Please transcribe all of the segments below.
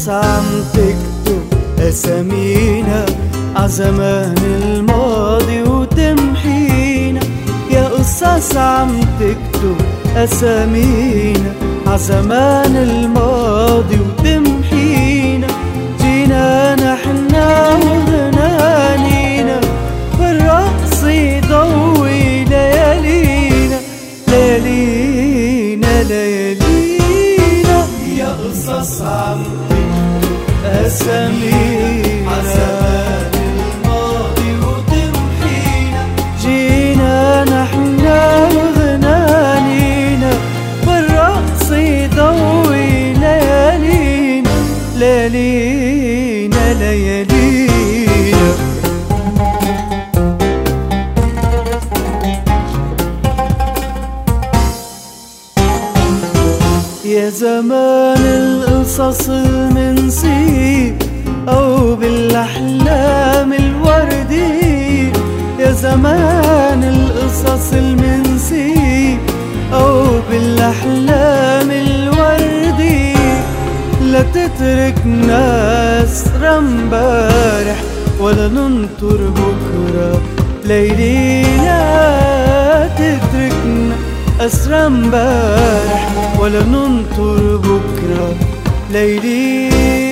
قصص عم تكتب أسامينا عزمان الماضي وتمحينا. يا قصص عم تكتب أسامينا عزمان الماضي وتمحينا. جينا نحنا وغنانينا والرقص يضوي ليالينا ليالينا ليالينا. يا قصص عم تكتب أسامينا عزمان الماضي وتمحينا. جينا نحنا وغنانينا والرقص يضوي ليالينا ليالينا ليالينا. يا زمان القصص المنسية أو بالأحلام الوردية. يا زمان القصص المنسية أو بالأحلام الوردية. لا تتركنا أسرى امبارح ولا ننطر بكرة ليلي. لا تتركنا أسرى امبارح ولا ننطر بكرة ليلي.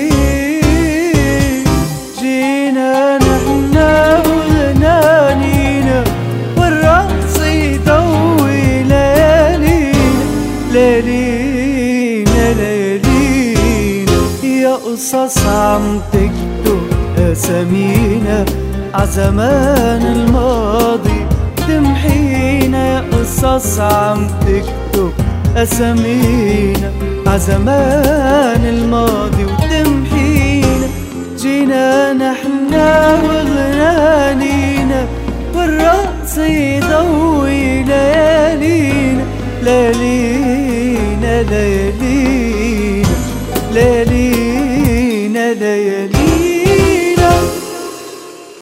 جينا نحنا وغنانينا والرقص يضوي ليالينا ليالينا ليالينا. يا قصص عم تكتب أسامينا عزمان الماضي تمحينا. يا قصص عم تكتب أسامينا عزمان الماضي وتمحينا. جينا نحنا وغنانينا والرقص يضوي ليالينا ليالينا ليالينا.